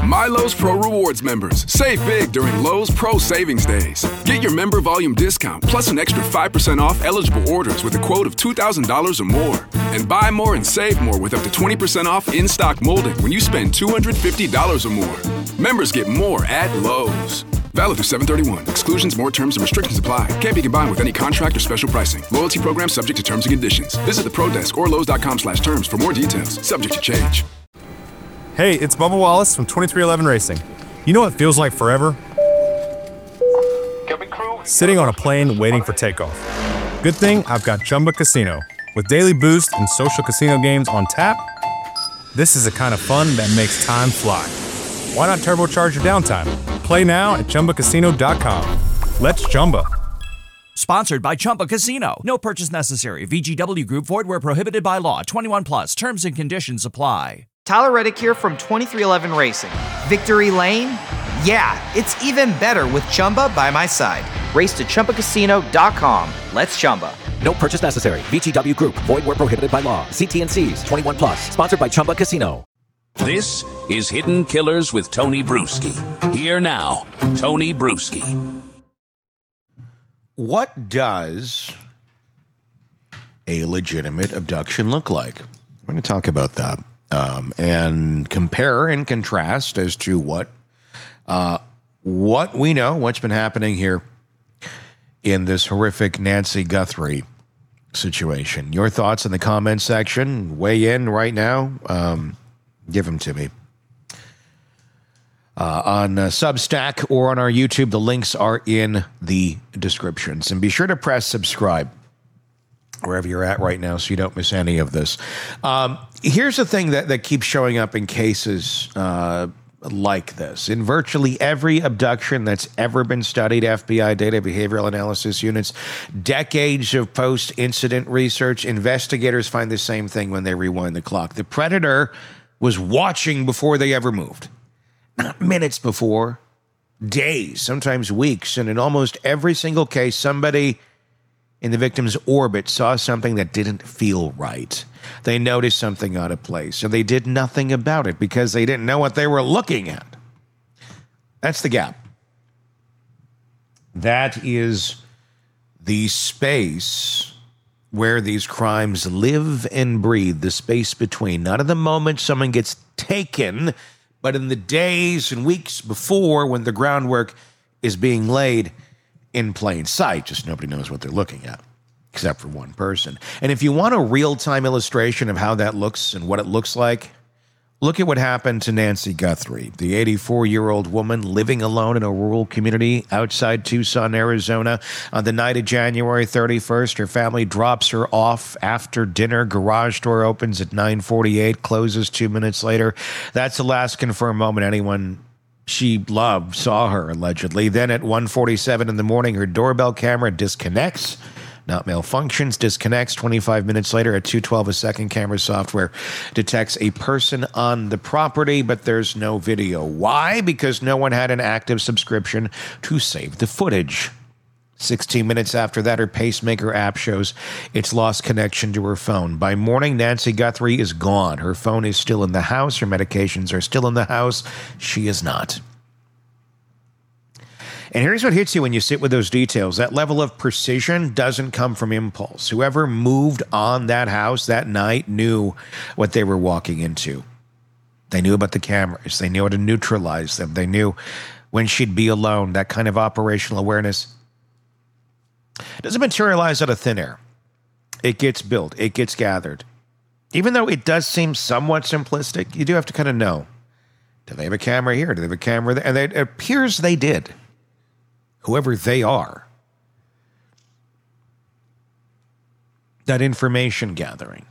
My Lowe's Pro Rewards members. Save big during Lowe's Pro Savings Days. Get your member volume discount plus an extra 5% off eligible orders with a quote of $2,000 or more. And buy more and save more with up to 20% off in-stock molding when you spend $250 or more. Members get more at Lowe's. Valid through 7/31. Exclusions, more terms, and restrictions apply. Can't be combined with any contract or special pricing. Loyalty program subject to terms and conditions. Visit the Pro Desk or Lowes.com/terms for more details. Subject to change. Hey, it's Bubba Wallace from 2311 Racing. You know what feels like forever? Sitting on a plane waiting for takeoff. Good thing I've got Chumba Casino. With daily boost and social casino games on tap, this is the kind of fun that makes time fly. Why not turbocharge your downtime? Play now at ChumbaCasino.com. Let's Chumba. Sponsored by Chumba Casino. No purchase necessary. VGW Group. Void where prohibited by law. 21 plus. Terms and conditions apply. Tyler Reddick here from 2311 Racing. Victory Lane? Yeah, it's even better with Chumba by my side. Race to ChumbaCasino.com. Let's Chumba. No purchase necessary. VGW Group. Void where prohibited by law. See T&Cs. 21 plus. Sponsored by Chumba Casino. This is Hidden Killers with Tony Bruschi. Here now, Tony Bruschi. What does a legitimate abduction look like? We're going to talk about that and compare and contrast as to what we know, what's been happening here in this horrific Nancy Guthrie situation. Your thoughts in the comments section. Weigh in right now. Give them to me. On Substack or on our YouTube, the links are in the descriptions. And be sure to press subscribe wherever you're at right now so you don't miss any of this. Here's the thing that keeps showing up in cases like this. In virtually every abduction that's ever been studied, FBI data, behavioral analysis units, decades of post-incident research, investigators find the same thing when they rewind the clock. The predator was watching before they ever moved. Not minutes before, days, sometimes weeks. And in almost every single case, somebody in the victim's orbit saw something that didn't feel right. They noticed something out of place, so they did nothing about it because they didn't know what they were looking at. That's the gap. That is the space where these crimes live and breathe, the space between. Not in the moment someone gets taken, but in the days and weeks before when the groundwork is being laid in plain sight. Just nobody knows what they're looking at, except for one person. And if you want a real-time illustration of how that looks and what it looks like, look at what happened to Nancy Guthrie, the 84-year-old woman living alone in a rural community outside Tucson, Arizona. On the night of January 31st, her family drops her off after dinner. Garage door opens at 9:48, closes 2 minutes later. That's the last confirmed moment anyone she loved saw her, allegedly. Then at 1:47 in the morning, her doorbell camera disconnects. Not malfunctions, disconnects. 25 minutes later, at 2:12 a second, camera software detects a person on the property, but there's no video. Why? Because no one had an active subscription to save the footage. 16 minutes after that, her pacemaker app shows it's lost connection to her phone. By morning, Nancy Guthrie is gone. Her phone is still in the house. Her medications are still in the house. She is not. And here's what hits you when you sit with those details. That level of precision doesn't come from impulse. Whoever moved on that house that night knew what they were walking into. They knew about the cameras. They knew how to neutralize them. They knew when she'd be alone. That kind of operational awareness doesn't materialize out of thin air. It gets built. It gets gathered. Even though it does seem somewhat simplistic, you do have to kind of know. Do they have a camera here? Do they have a camera there? And it appears they did. Whoever they are. That information gathering.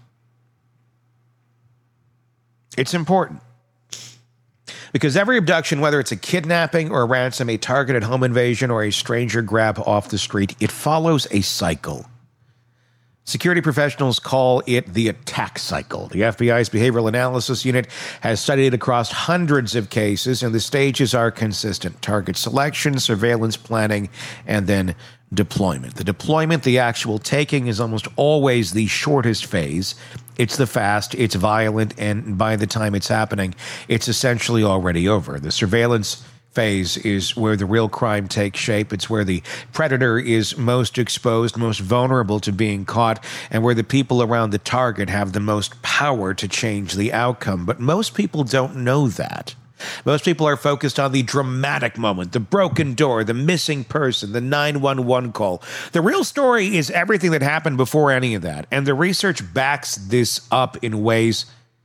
It's important. Because every abduction, whether it's a kidnapping or a ransom, a targeted home invasion, or a stranger grab off the street, it follows a cycle. Security professionals call it the attack cycle. The FBI's Behavioral Analysis Unit has studied it across hundreds of cases, and the stages are consistent. Target selection, surveillance planning, and then deployment. The deployment, the actual taking, is almost always the shortest phase. It's the fast, it's violent, and by the time it's happening, it's essentially already over. The surveillance phase is where the real crime takes shape. It's where the predator is most exposed, most vulnerable to being caught, and where the people around the target have the most power to change the outcome. But most people don't know that. Most people are focused on the dramatic moment, the broken door, the missing person, the 911 call. The real story is everything that happened before any of that. And the research backs this up in ways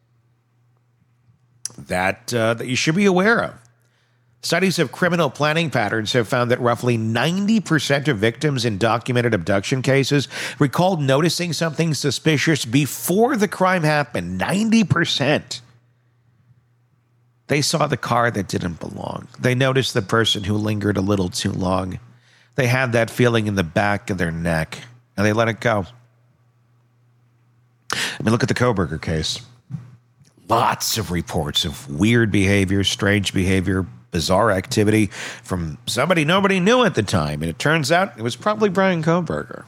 that you should be aware of. Studies of criminal planning patterns have found that roughly 90% of victims in documented abduction cases recalled noticing something suspicious before the crime happened. 90%. They saw the car that didn't belong. They noticed the person who lingered a little too long. They had that feeling in the back of their neck, and they let it go. I mean, look at the Kohberger case. Lots of reports of weird behavior, strange behavior, bizarre activity from somebody nobody knew at the time. And it turns out it was probably Bryan Kohberger.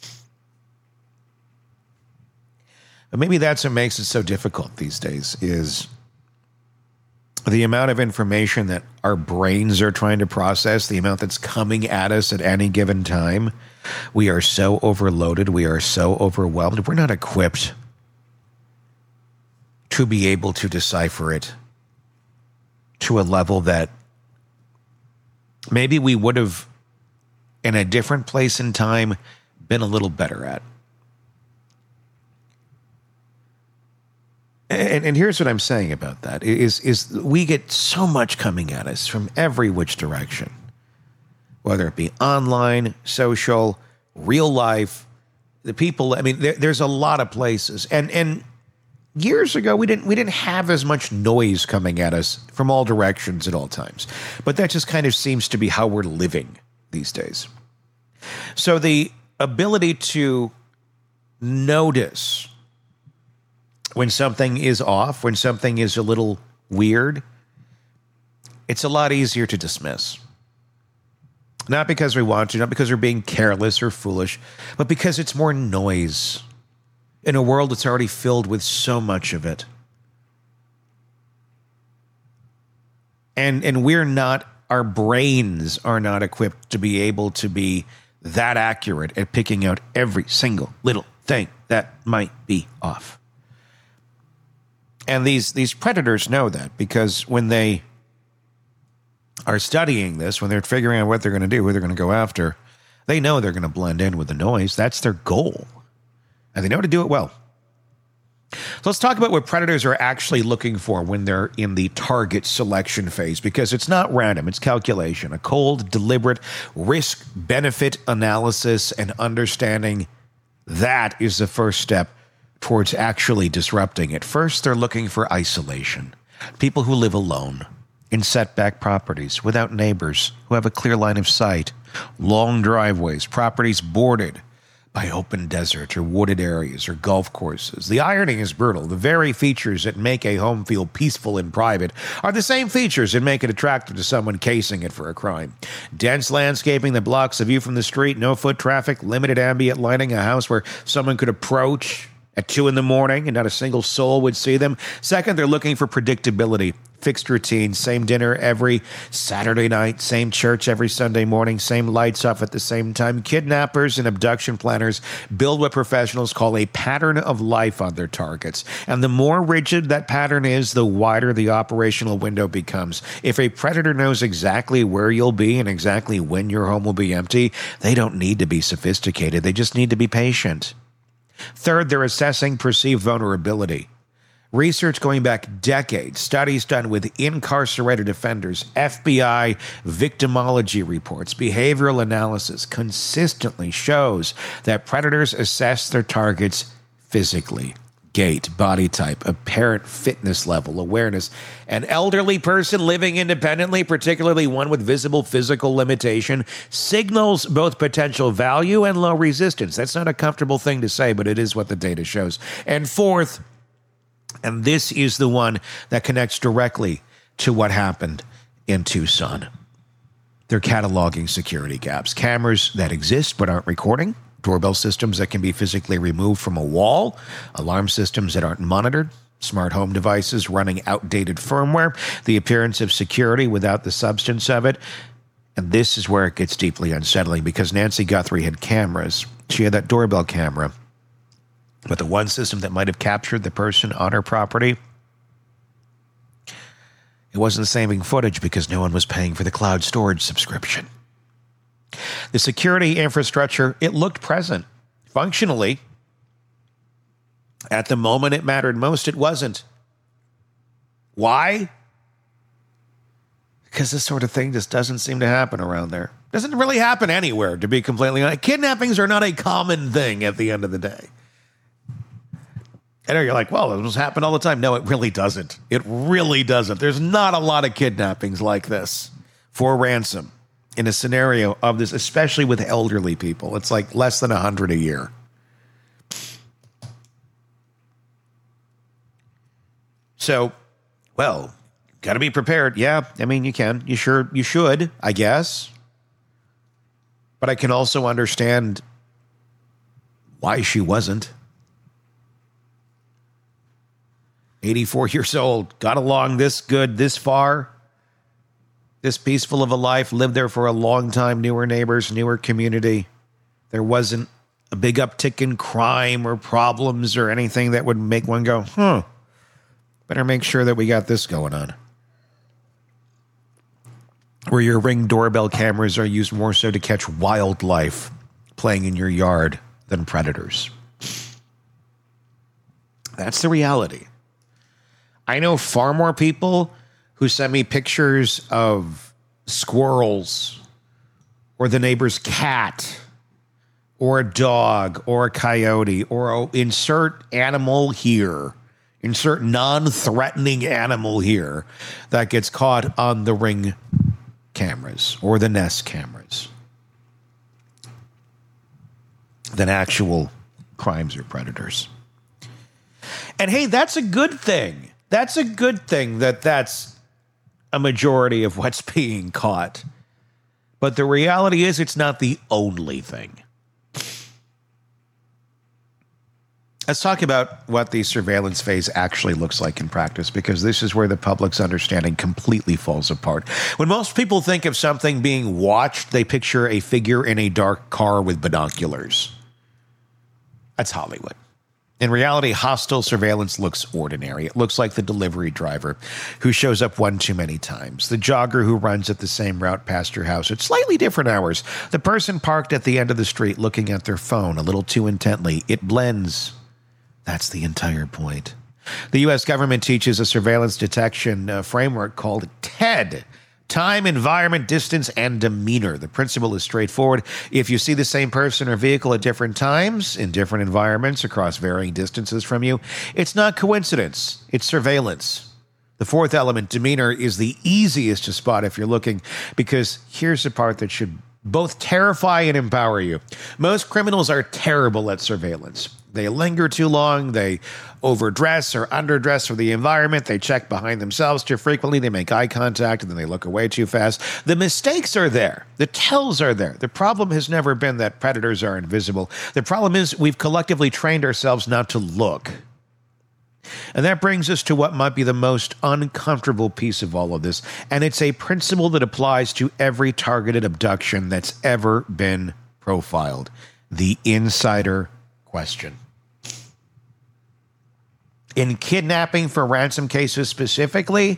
But maybe that's what makes it so difficult these days, is the amount of information that our brains are trying to process, the amount that's coming at us at any given time. We are so overloaded. We are so overwhelmed. We're not equipped to be able to decipher it to a level that maybe we would have, in a different place in time, been a little better at. And here's what I'm saying about that, is we get so much coming at us from every which direction, whether it be online, social, real life, the people. I mean, there's a lot of places. And years ago, we didn't have as much noise coming at us from all directions at all times. But that just kind of seems to be how we're living these days. So the ability to notice when something is off, when something is a little weird, it's a lot easier to dismiss. Not because we want to, not because we're being careless or foolish, but because it's more noise in a world that's already filled with so much of it. And we're not, our brains are not equipped to be able to be that accurate at picking out every single little thing that might be off. And these predators know that, because when they are studying this, when they're figuring out what they're going to do, who they're going to go after, they know they're going to blend in with the noise. That's their goal. And they know how to do it well. So let's talk about what predators are actually looking for when they're in the target selection phase, because it's not random, it's calculation. A cold, deliberate risk-benefit analysis and understanding that is the first step towards actually disrupting it. First, they're looking for isolation. People who live alone, in setback properties, without neighbors, who have a clear line of sight, long driveways, properties bordered by open desert or wooded areas or golf courses. The irony is brutal. The very features that make a home feel peaceful and private are the same features that make it attractive to someone casing it for a crime. Dense landscaping that blocks the view from the street, no foot traffic, limited ambient lighting, a house where someone could approach at 2 a.m. and not a single soul would see them. Second, they're looking for predictability. Fixed routine, same dinner every Saturday night, same church every Sunday morning, same lights off at the same time. Kidnappers and abduction planners build what professionals call a pattern of life on their targets. And the more rigid that pattern is, the wider the operational window becomes. If a predator knows exactly where you'll be and exactly when your home will be empty, they don't need to be sophisticated. They just need to be patient. Third, they're assessing perceived vulnerability. Research going back decades, studies done with incarcerated offenders, FBI victimology reports, behavioral analysis consistently shows that predators assess their targets physically. Gait, body type, apparent fitness level, awareness. An elderly person living independently, particularly one with visible physical limitation, signals both potential value and low resistance. That's not a comfortable thing to say, but it is what the data shows. And fourth, and this is the one that connects directly to what happened in Tucson. They're cataloging security gaps. Cameras that exist but aren't recording. Doorbell systems that can be physically removed from a wall. Alarm systems that aren't monitored. Smart home devices running outdated firmware. The appearance of security without the substance of it. And this is where it gets deeply unsettling, because Nancy Guthrie had cameras. She had that doorbell camera. But the one system that might have captured the person on her property, it wasn't saving footage because no one was paying for the cloud storage subscription. The security infrastructure, it looked present. Functionally, at the moment it mattered most, it wasn't. Why? Because this sort of thing just doesn't seem to happen around there. Doesn't really happen anywhere, to be completely honest. Kidnappings are not a common thing at the end of the day. I know you're like, well, this happens all the time. No, it really doesn't. It really doesn't. There's not a lot of kidnappings like this for ransom in a scenario of this, especially with elderly people. It's like less than 100 a year. So, well, got to be prepared. Yeah, I mean, you can. You should, I guess. But I can also understand why she wasn't. 84 years old, got along this good, this far, this peaceful of a life, lived there for a long time, knew her neighbors, knew her community. There wasn't a big uptick in crime or problems or anything that would make one go, better make sure that we got this going on. Where your Ring doorbell cameras are used more so to catch wildlife playing in your yard than predators. That's the reality. I know far more people who send me pictures of squirrels or the neighbor's cat or a dog or a coyote or insert animal here, insert non-threatening animal here that gets caught on the Ring cameras or the Nest cameras than actual crimes or predators. And hey, that's a good thing. That's a good thing that's a majority of what's being caught. But the reality is it's not the only thing. Let's talk about what the surveillance phase actually looks like in practice, because this is where the public's understanding completely falls apart. When most people think of something being watched, they picture a figure in a dark car with binoculars. That's Hollywood. In reality, hostile surveillance looks ordinary. It looks like the delivery driver who shows up one too many times, the jogger who runs at the same route past your house at slightly different hours, the person parked at the end of the street looking at their phone a little too intently. It blends. That's the entire point. The U.S. government teaches a surveillance detection framework called TED. Time, environment, distance, and demeanor. The principle is straightforward. If you see the same person or vehicle at different times, in different environments, across varying distances from you, it's not coincidence. It's surveillance. The fourth element, demeanor, is the easiest to spot if you're looking, because here's the part that should both terrify and empower you. Most criminals are terrible at surveillance. They linger too long, they overdress or underdress for the environment, they check behind themselves too frequently, they make eye contact, and then they look away too fast. The mistakes are there. The tells are there. The problem has never been that predators are invisible. The problem is we've collectively trained ourselves not to look. And that brings us to what might be the most uncomfortable piece of all of this, and it's a principle that applies to every targeted abduction that's ever been profiled: the insider question. In kidnapping for ransom cases specifically,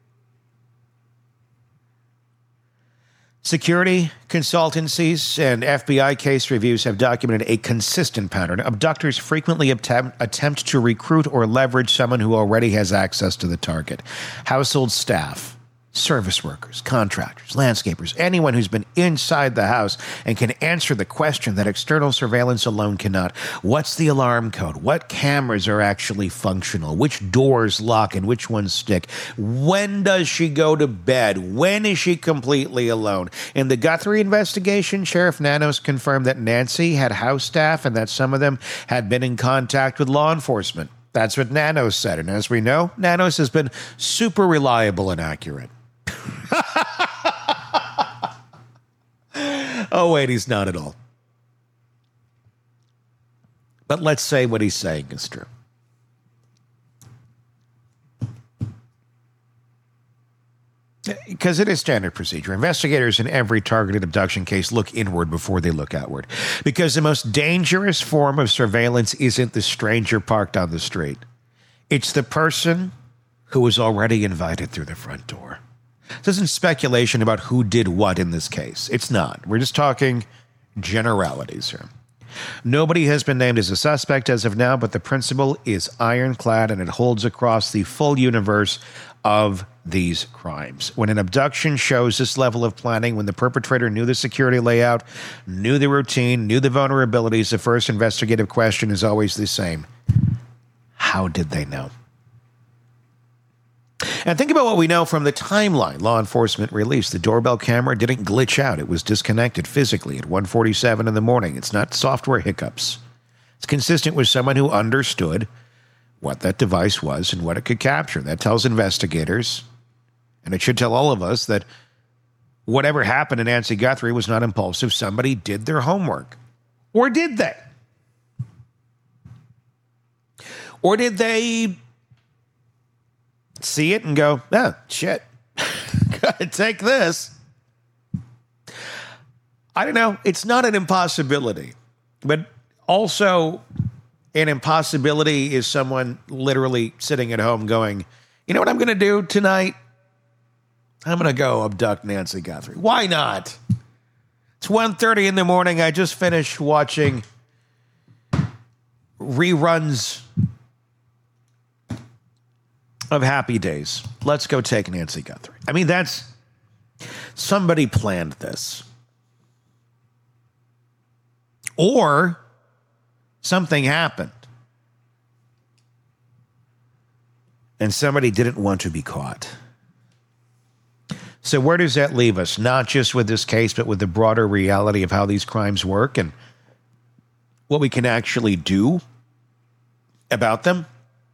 security consultancies and FBI case reviews have documented a consistent pattern. Abductors frequently attempt to recruit or leverage someone who already has access to the target. Household staff, service workers, contractors, landscapers, anyone who's been inside the house and can answer the question that external surveillance alone cannot. What's the alarm code? What cameras are actually functional? Which doors lock and which ones stick? When does she go to bed? When is she completely alone? In the Guthrie investigation, Sheriff Nanos confirmed that Nancy had house staff and that some of them had been in contact with law enforcement. That's what Nanos said. And as we know, Nanos has been super reliable and accurate. Oh, wait, he's not at all. But let's say what he's saying is true. Because it is standard procedure. Investigators in every targeted abduction case look inward before they look outward. Because the most dangerous form of surveillance isn't the stranger parked on the street. It's the person who was already invited through the front door. This isn't speculation about who did what in this case. It's not. We're just talking generalities here. Nobody has been named as a suspect as of now, but the principle is ironclad and it holds across the full universe of these crimes. When an abduction shows this level of planning, when the perpetrator knew the security layout, knew the routine, knew the vulnerabilities, the first investigative question is always the same. How did they know? And think about what we know from the timeline law enforcement released. The doorbell camera didn't glitch out. It was disconnected physically at 1:47 in the morning. It's not software hiccups. It's consistent with someone who understood what that device was and what it could capture. That tells investigators, and it should tell all of us, that whatever happened to Nancy Guthrie was not impulsive. Somebody did their homework. Or did they? Or did they see it and go, oh, shit, gotta take this? I don't know. It's not an impossibility. But also, an impossibility is someone literally sitting at home going, you know what I'm going to do tonight? I'm going to go abduct Nancy Guthrie. Why not? It's 1:30 in the morning. I just finished watching reruns of Happy Days. Let's go take Nancy Guthrie. I mean, that's... somebody planned this. Or something happened. And somebody didn't want to be caught. So where does that leave us? Not just with this case, but with the broader reality of how these crimes work and what we can actually do about them.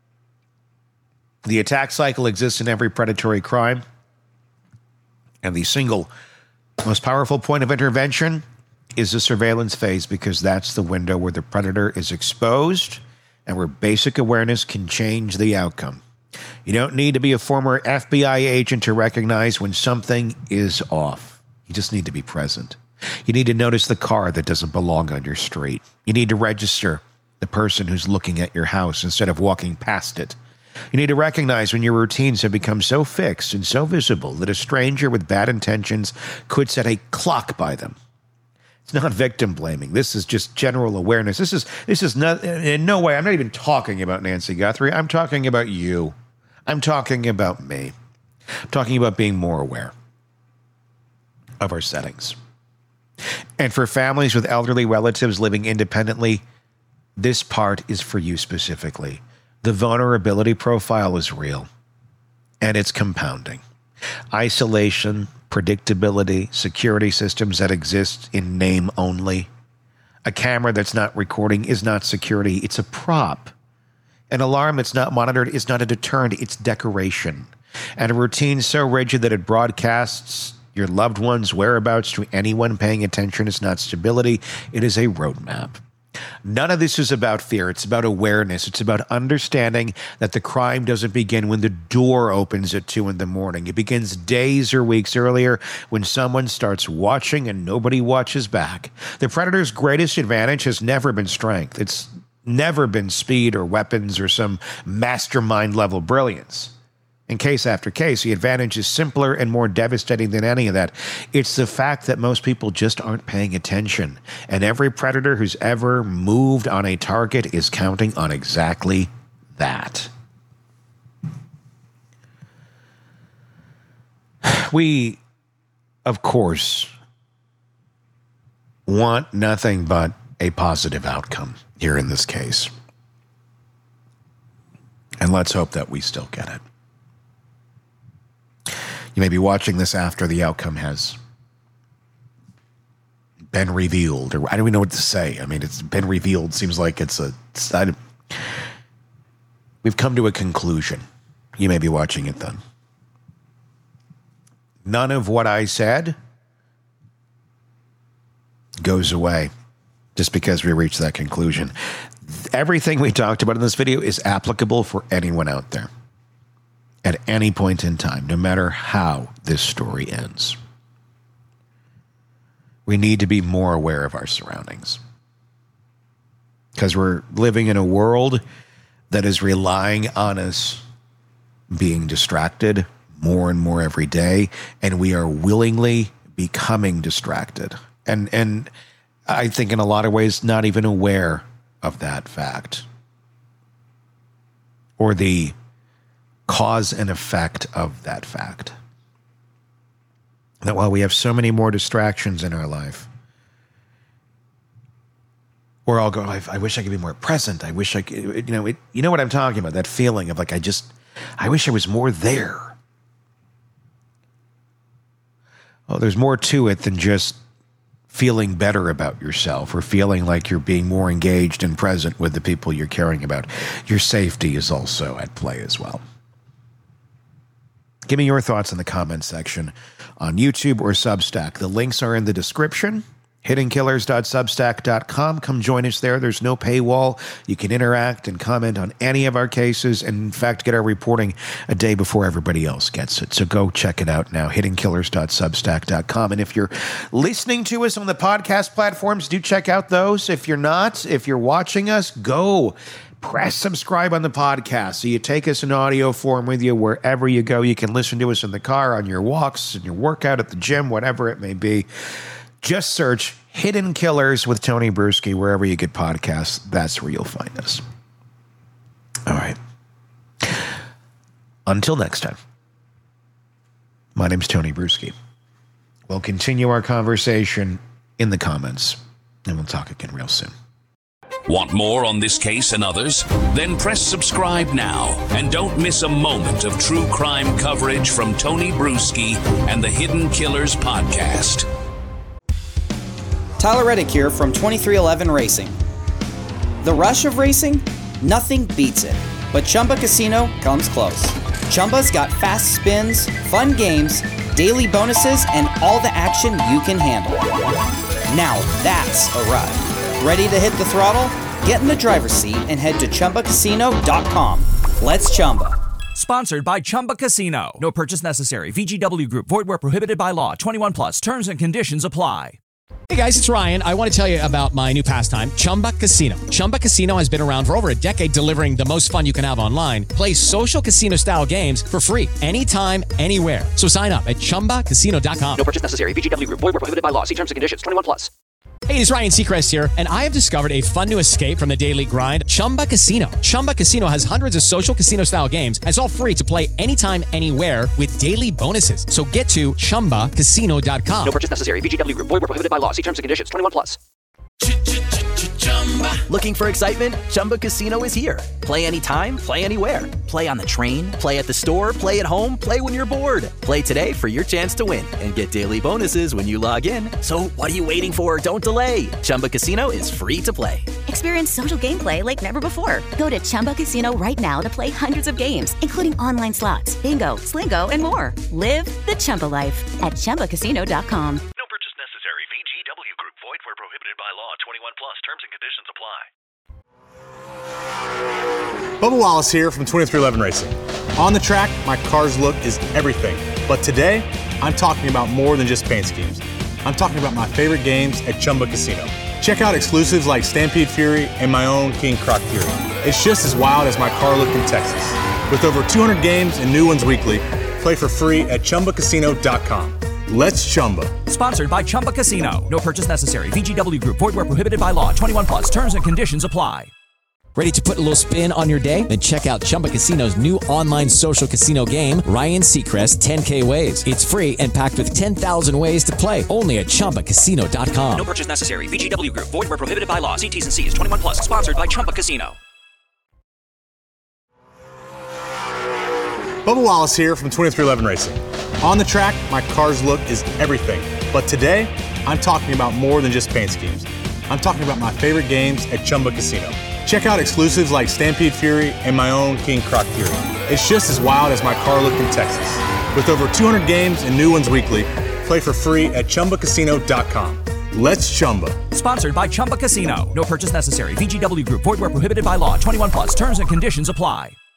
The attack cycle exists in every predatory crime. And the single most powerful point of intervention is the surveillance phase, because that's the window where the predator is exposed and where basic awareness can change the outcome. You don't need to be a former FBI agent to recognize when something is off. You just need to be present. You need to notice the car that doesn't belong on your street. You need to register the person who's looking at your house instead of walking past it. You need to recognize when your routines have become so fixed and so visible that a stranger with bad intentions could set a clock by them. It's not victim blaming. This is just general awareness. This is not, in no way, I'm not even talking about Nancy Guthrie. I'm talking about you. I'm talking about me. I'm talking about being more aware of our settings. And for families with elderly relatives living independently, this part is for you specifically. The vulnerability profile is real, and it's compounding. Isolation, predictability, security systems that exist in name only. A camera that's not recording is not security, it's a prop. An alarm that's not monitored is not a deterrent, it's decoration. And a routine so rigid that it broadcasts your loved one's whereabouts to anyone paying attention is not stability, it is a roadmap. None of this is about fear. It's about awareness. It's about understanding that the crime doesn't begin when the door opens at 2 a.m. It begins days or weeks earlier when someone starts watching and nobody watches back. The predator's greatest advantage has never been strength. It's never been speed or weapons or some mastermind level brilliance. In case after case, the advantage is simpler and more devastating than any of that. It's the fact that most people just aren't paying attention. And every predator who's ever moved on a target is counting on exactly that. We, of course, want nothing but a positive outcome here in this case. And let's hope that we still get it. You may be watching this after the outcome has been revealed, or I don't even know what to say. I mean, it's been revealed. Seems like we've come to a conclusion. You may be watching it then. None of what I said goes away just because we reach that conclusion. Everything we talked about in this video is applicable for anyone out there at any point in time, no matter how this story ends. We need to be more aware of our surroundings because we're living in a world that is relying on us being distracted more and more every day, and we are willingly becoming distracted. And I think in a lot of ways, not even aware of that fact or the cause and effect of that fact. That while we have so many more distractions in our life, or I'll go, I wish I could be more present. I wish I could, you know what I'm talking about? That feeling of like, I wish I was more there. Oh, there's more to it than just feeling better about yourself or feeling like you're being more engaged and present with the people you're caring about. Your safety is also at play as well. Give me your thoughts in the comments section on YouTube or Substack. The links are in the description. hiddenkillers.substack.com. Come join us there. There's no paywall. You can interact and comment on any of our cases and, in fact, get our reporting a day before everybody else gets it. So go check it out now, hiddenkillers.substack.com. And if you're listening to us on the podcast platforms, do check out those. If you're not, if you're watching us, go press subscribe on the podcast so you take us in audio form with you wherever you go. You can listen to us in the car, on your walks, in your workout, at the gym, whatever it may be. Just search Hidden Killers with Tony Bruschi wherever you get podcasts. That's where you'll find us. All right. Until next time, my name's Tony Bruschi. We'll continue our conversation in the comments, and we'll talk again real soon. Want more on this case and others? Then press subscribe now and don't miss a moment of true crime coverage from Tony Bruschi and the Hidden Killers podcast. Tyler Reddick here from 2311 Racing. The rush of racing? Nothing beats it. But Chumba Casino comes close. Chumba's got fast spins, fun games, daily bonuses, and all the action you can handle. Now that's a ride. Ready to hit the throttle? Get in the driver's seat and head to ChumbaCasino.com. Let's Chumba. Sponsored by Chumba Casino. No purchase necessary. VGW Group. Void where prohibited by law. 21 plus. Terms and conditions apply. Hey guys, it's Ryan. I want to tell you about my new pastime, Chumba Casino. Chumba Casino has been around for over a decade, delivering the most fun you can have online. Play social casino-style games for free anytime, anywhere. So sign up at ChumbaCasino.com. No purchase necessary. VGW Group. Void where prohibited by law. See terms and conditions. 21 plus. Hey, it's Ryan Seacrest here, and I have discovered a fun new escape from the daily grind, Chumba Casino. Chumba Casino has hundreds of social casino-style games, and it's all free to play anytime, anywhere with daily bonuses. So get to ChumbaCasino.com. No purchase necessary. VGW Group. Void where prohibited by law. See terms and conditions. 21 plus. Looking for excitement? Chumba Casino is here. Play anytime, play anywhere. Play on the train, play at the store, play at home, play when you're bored. Play today for your chance to win and get daily bonuses when you log in. So what are you waiting for? Don't delay. Chumba Casino is free to play. Experience social gameplay like never before. Go to Chumba Casino right now to play hundreds of games, including online slots, bingo, Slingo, and more. Live the Chumba life at ChumbaCasino.com. No purchase necessary. VGW Group. Void where prohibited by law. 21 plus. Terms and conditions apply. Bubba Wallace here from 2311 Racing. On the track, my car's look is everything. But today, I'm talking about more than just paint schemes. I'm talking about my favorite games at Chumba Casino. Check out exclusives like Stampede Fury and my own King Croc Fury. It's just as wild as my car look in Texas. With over 200 games and new ones weekly, play for free at ChumbaCasino.com. Let's Chumba. Sponsored by Chumba Casino. No purchase necessary. VGW Group. Void where prohibited by law. 21 plus. Terms and conditions apply. Ready to put a little spin on your day? Then check out Chumba Casino's new online social casino game, Ryan Seacrest 10K Ways. It's free and packed with 10,000 ways to play. Only at ChumbaCasino.com. No purchase necessary. VGW Group. Void where prohibited by law. See T's and C's. 21 plus. Sponsored by Chumba Casino. Bubba Wallace here from 2311 Racing. On the track, my car's look is everything. But today, I'm talking about more than just paint schemes. I'm talking about my favorite games at Chumba Casino. Check out exclusives like Stampede Fury and my own King Croc Fury. It's just as wild as my car look in Texas. With over 200 games and new ones weekly, play for free at ChumbaCasino.com. Let's Chumba. Sponsored by Chumba Casino. No purchase necessary. VGW Group. Void where prohibited by law. 21 plus. Terms and conditions apply.